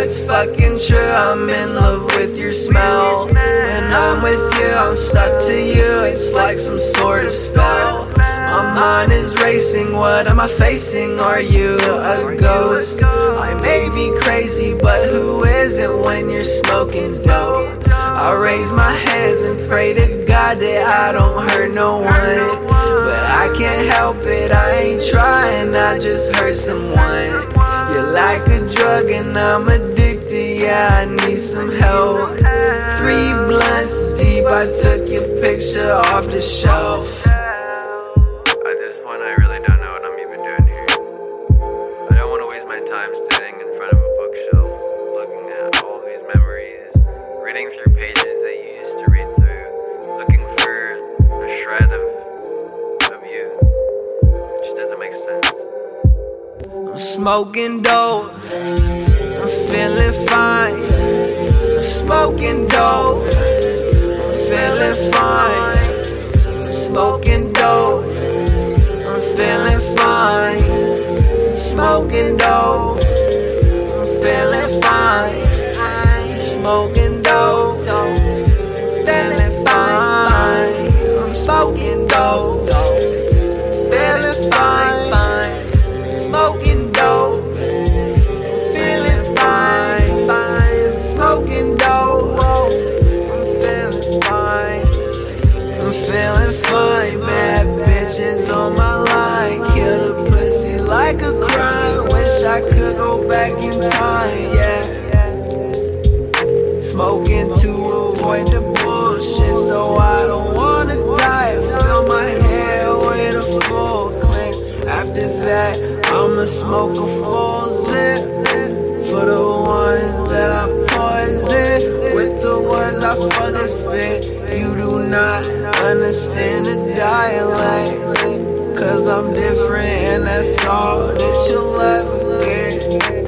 it's fucking true. I'm in love with your smell. When I'm with you, I'm stuck to you. It's like some sort of spell. My mind is racing, what am I facing? Are you a ghost? I may be crazy, but who isn't when you're smoking dope? I raise my hands and pray to God that I don't hurt no one. But I can't help it, I ain't trying, I just hurt someone. You're like a drug and I'm addicted, yeah, I need some help. 3 blunts deep, I took your picture off the shelf. At this point, I really don't know what I'm even doing here. I don't want to waste my time sitting in front of a bookshelf, looking at all these memories, reading through pages that you used to read through, looking for a shred of you. It just doesn't make sense. I'm smoking dope, I'm feeling fine. I'm smoking dope, I'm feeling fine. I'm smoking dope, I'm feeling fine. I'm smoking dope, I'm feeling fine. I'm smoking dope, feeling fine. I'm smoking dope, feeling fine. Smoking dope, feeling fine. Smoking dope, I'm feeling fine. I'm feeling fine. Bad bitches on my line. Kill the pussy like a crime. Wish I could go back in time, yeah. Smoking to avoid the bullshit, so I don't wanna die. Fill my head with a full clip. After that, I'ma smoke a full zip. For the ones that I poison, with the ones I fucking spit. You do not understand the dialect, cause I'm different and that's all that you'll ever get.